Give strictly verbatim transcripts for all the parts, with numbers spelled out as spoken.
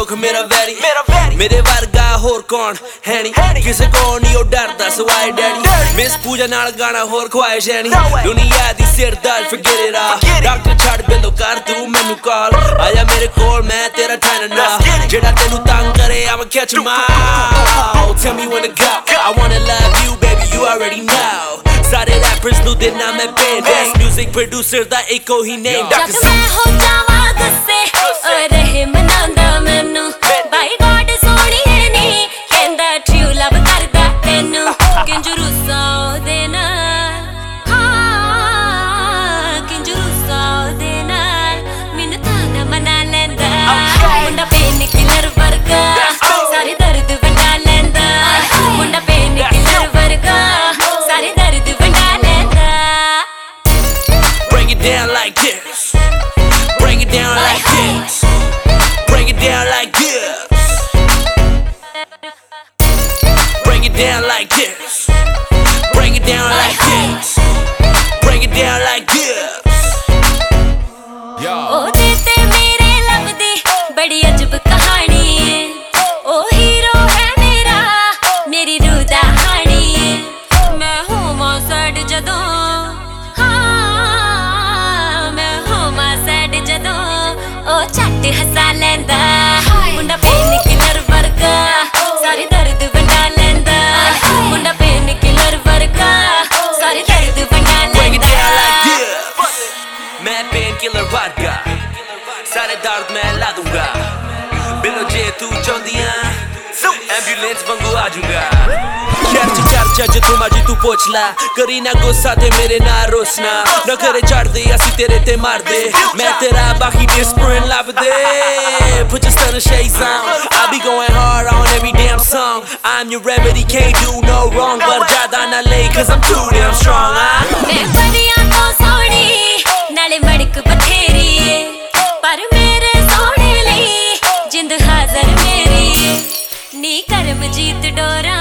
ਲੋਕ ਮੇਰਾ ਵੈਰੀ ਮੇਰੇ ਵਰਗਾ ਹੋਰ ਕੌਣ ਹੈ ਨੀ ਕਿਸੇ ਕੋਲ ਨਹੀਂ ਉਹ ਡਰਦਾ ਸਵਾਏ ਡੈਡੀ ਮਿਸ ਪੂਜਾ ਨਾਲ ਗਾਣਾ ਹੋਰ ਖਵਾਇਸ਼ ਹੈ ਨੀ ਦੁਨੀਆ ਦੀ ਸਿਰਦਰਦ forget it all ਡਾਕਟਰ ਛੱਡ ਬਿੰਦੋ ਕਰ ਤੂੰ ਮੈਨੂੰ ਕਾਲ ਆਇਆ ਮੇਰੇ ਕੋਲ ਮੈਂ ਤੇਰਾ ਠਾਣਾ ਨਾ ਜਿਹੜਾ ਤੈਨੂੰ ਤੰਗ ਕਰੇ I'ma catch him out tell me when to go I wanna love you baby you already know ਸਾਰੇ rappers ਨੂੰ ਦੇਣਾ ਮੈਂ ਪੈਨ best music producer ਦਾ ਇੱਕੋ ਹੀ name ਜਦ ਮੈਂ ਹੋ ਜਾਵਾਂ ਗੁੱਸੇ ਓ ਰਹੇ ਮਨਾਉਂਦਾ ਮੈਨੂੰ ਬਾਈ ਗੋਡ ਸੋਹਣੀਏ ਨੀ ਕਹਿੰਦਾ true love ਕਰਦਾ ਤੈਨੂੰ ਕਿੰਜ ਰੁੱਸਾ ਉਹਦੇ ਨਾਲ ਹਾਂ ਕਿੰਜ ਰੁੱਸਾ ਉਹਦੇ ਨਾਲ ਮੈਨੂੰ ਤਾਂ ਨਾ ਮਨਾ ਲੈਂਦਾ ਮੁੰਡਾ ਪੇਨ ਕਿਲਰ ਵਰਗਾ ਸਾਰੇ ਦਰਦ ਵੰਡਾ ਲੈਂਦਾ ਮੁੰਡਾ ਪੇਨ ਕਿਲਰ ਵਰਗਾ ਸਾਰੇ ਦਰਦ ਵੰਡਾ ਲੈਂਦਾ Bring it down like this Bring it down like this Bring it down like this Bring it down like this Bring it down like this Bring it down like this ਉਹਦੇ ਤੇ ਮੇਰੇ ਲੱਭਦੀ ਬੜੀ ਅਜਬ ਕਹਾਣੀ ਏ ਉਹ ਹੀਰੋ ਹੈ ਮੇਰਾ ਮੇਰੀ ਰੂਹ ਦਾ ਹਾਣੀ ਏ ਮੈਂ ਹੋਵਾਂ ਸੈਡ ਜਦੋਂ ਹਾਂ ਮੈਂ ਹੋਵਾਂ ਸੈਡ ਜਦੋਂ ਉਹ ਝੱਟ ਹੱਸਾ ਲੈਂਦਾ ਮੁੰਡਾ ਪੇਨ ਕਿਲਰ ਵਰਗਾ ਸਾਰੇ ਦਰਦ ਵੰਡਾ ਲੈਂਦਾ ਮੁੰਡਾ ਪੇਨ ਕਿਲਰ ਵਰਗਾ ਸਾਰੇ ਦਰਦ ਵੰਡਾ ਲੈਂਦਾ ਮੈਂ ਪੇਨ ਕਿਲਰ ਵਰਗਾ ਸਾਰੇ ਦਰਦ ਮੈਂ ਲਾ ਦੂੰਗਾ ਬਿਲੋ ਜੇ ਤੂੰ ਚਾਹੁੰਦੀਆਂ ਐਂਬੂਲੈਂਸ ਵਾਂਗੂ ਆ ਜਾਊਗਾ Capture ਚਰਚਾ ਜਿੱਥੋਂ ਮਰਜੀ ਤੂੰ ਪੁੱਛ ਲੈ ਕਰੀ ਨਾ ਗੁੱਸਾ ਤੇ ਮੇਰੇ ਨਾਲ ਰੋਸਨਾ ਨਾ ਕਰੇ ਚੜਦੇ ਅਸੀਂ ਤੇਰੇ ਤੇ ਮਾਰਦੇ ਮੈਂ ਤੇਰਾ ਬਾਕੀ ਡਿਸਪਰਿਨ ਲੱਭਦੇ Put your stunner shades on I'll be going hard on every damn song I'm your remedy can't do no wrong ਪਰ ਜ਼ਿਆਦਾ ਨਾ ਲਈ cause I'm too damn strong ਮੈਂ ਪਰੀਆਂ ਤੋਂ ਸੋਹਣੀ ਨਾਲੇ ਮੜਕ ਬਥੇਰੀ ਏ ਪਰ ਮੇਰੇ ਸੋਹਣੇ ਲਈ ਜਿੰਦ ਹਾਜ਼ਰ ਮੇਰੀ ਏ ਨੀ ਕਰਮਜੀਤ ਡੋਰਾ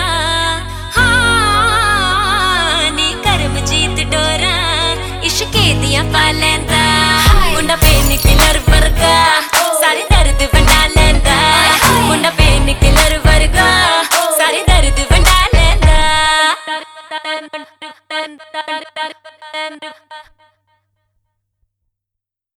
ਹਾਂ ਨੀ ਕਰਮਜੀਤ ਡੋਰਾ ਇਸ਼ਕੇ ਦੀਆਂ ਪਾ ਲੈਂਦਾ ਮੁੰਡਾ ਪੇਨ ਕਿਲਰ ਵਰਗਾ ਸਾਰੇ ਦਰਦ ਵੰਡਾ ਲੈਂਦਾ ਮੁੰਡਾ ਪੇਨ ਕਿਲਰ ਵਰਗਾ ਸਾਰੇ ਦਰਦ ਵੰਡਾ ਲੈਂਦਾ